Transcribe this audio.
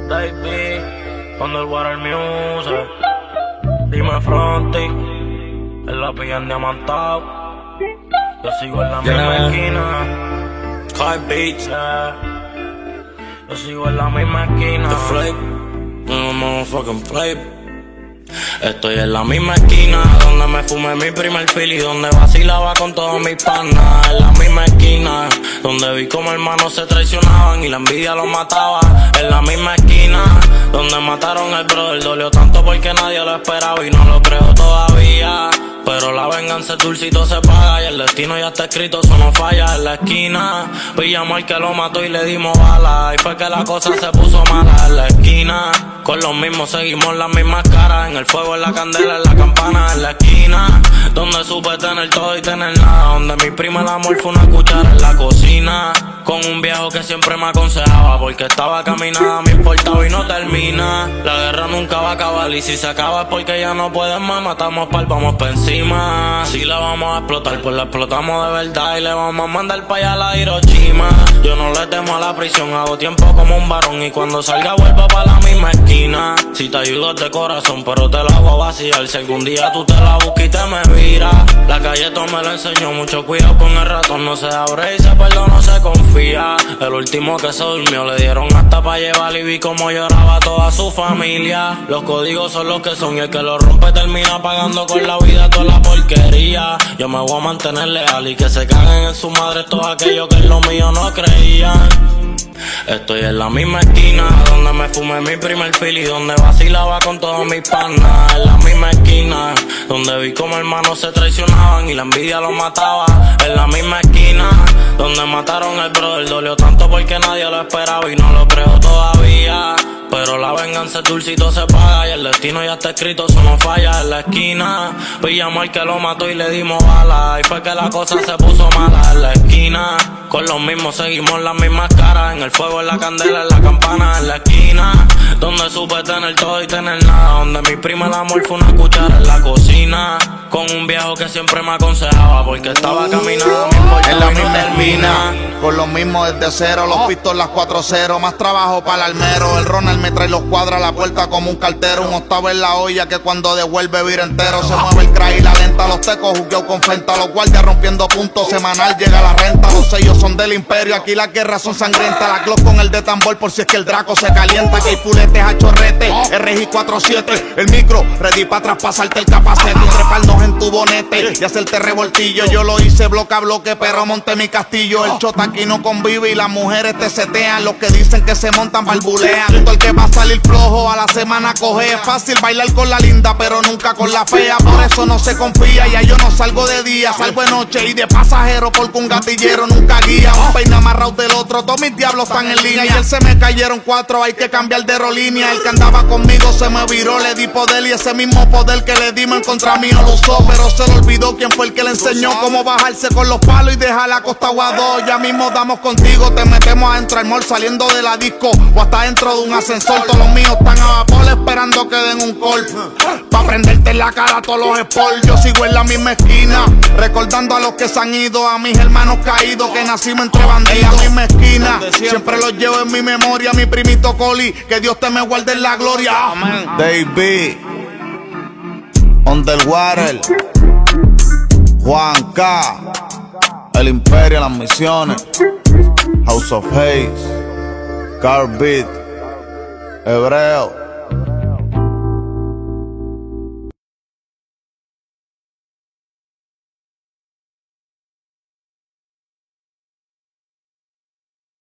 Baby, Underwater Music. Dime Fronty, en la pilla en diamantado. Yo sigo en la misma esquina. High Beach, Yo sigo en la misma esquina. The Flip, no motherfucking Flip. Estoy en la misma esquina donde me fumé mi primer fili y donde vacilaba con todos mis panas. En la misma esquina donde vi como hermanos se traicionaban y la envidia los mataba. En la misma esquina donde mataron al brother, dolió tanto porque nadie lo esperaba y no lo creo todavía. Pero la venganza es dulcito se paga y el destino ya está escrito, eso no falla. En la esquina pillamos al que lo mató y le dimos bala, y fue que la cosa se puso mala. En la esquina con los mismos seguimos las mismas caras, en el fuego, en la candela, en la campana. En la esquina donde supe tener todo y tener nada, donde mi prima el amor fue una cuchara en la cocina, con un viejo que siempre me aconsejaba porque estaba caminada, me importaba y no termina. La guerra nunca va a acabar y si se acaba es porque ya no pueden más. Matamos pal, vamos pa' encima. Si la vamos a explotar, pues la explotamos de verdad y le vamos a mandar pa' allá a la Hiroshima. Yo no le temo a la prisión, hago tiempo como un varón y cuando salga vuelvo pa' la misma esquina. Si te ayudo de corazón, pero te la hago a vaciar. Si algún día tú te la buscas y te me viras, la calle todo me lo enseñó, mucho cuidado con el ratón, no se abre y se perdona, no se confía. El último que se durmió le dieron hasta pa' llevar y vi como lloraba toda su familia. Los códigos son los que son y el que los rompe termina pagando con la vida toda la porquería. Yo me voy a mantener leal y que se caguen en su madre todos aquellos que en lo mío no creían. Estoy en la misma esquina donde me fumé mi primer fili y donde vacilaba con todos mis panas. En la misma esquina donde vi como hermanos se traicionaban y la envidia los mataba. En la misma esquina donde mataron al brother, dolió tanto porque nadie lo esperaba y no lo creo todavía. Pero la venganza es dulcito se paga y el destino ya está escrito, eso no falla. En la esquina pillamos al que lo mató y le dimos bala, y fue que la cosa se puso mala. En la esquina con los mismos seguimos las mismas caras, en el fuego, en la candela, en la campana. En la esquina donde supe tener todo y tener nada, donde mi prima el amor fue una cuchara en la cocina, con un viejo que siempre me aconsejaba porque estaba caminando, me importaba en la y no misma termina. esquina, con los mismos desde cero, los pistolas 4-0, más trabajo para el almero. El Ronald me trae los cuadros a la puerta como un cartero, un octavo en la olla que cuando devuelve vira entero. Se mueve el crack y la lenta, los tecos jugueo con fenta, los guardias rompiendo puntos, semanal llega la renta. Los sellos son del imperio, aquí las guerras son sangrientas, la Glock con el de tambor por si es que el Draco se calienta, que hay puletes a chorrete, RJ 47, el micro ready pa' traspasarte el capacete y treparnos en tu bonete y hacerte revoltillo. Yo lo hice bloque a bloque pero monté mi castillo. El chota aquí no convive y las mujeres te setean, los que dicen que se montan barbulean. Todo el que va a salir flojo a la semana coge, es fácil bailar con la linda pero nunca con la fea, por eso no se confía. Ya yo no salgo de día, salgo de noche y de pasajero porque un gatillero nunca guía. Un peine amarrado del otro, todos mis diablos están en línea y él se me cayeron 4, hay que cambiar de aerolínea. El que andaba conmigo se me viró, le di poder y ese mismo poder que le dimos en contra mío lo usó, pero se le olvidó quién fue el que le enseñó cómo bajarse con los palos y dejar la costa aguado. Ya mismo damos contigo, te metemos adentro al mall saliendo de la disco o hasta dentro de un ascensor. Todos los míos están a vapor esperando que den un call pa' prenderte en la cara a todos los sports. Yo sigo en la misma esquina recordando a los que se han ido, a mis hermanos caídos que nacimos entre bandidos. En la misma esquina siempre los llevo en mi memoria, mi primito Coli, que Dios te me guarde en la gloria. David Underwater, Juan K, el Imperio, las misiones, House of Haze, Carbit, Hebreo.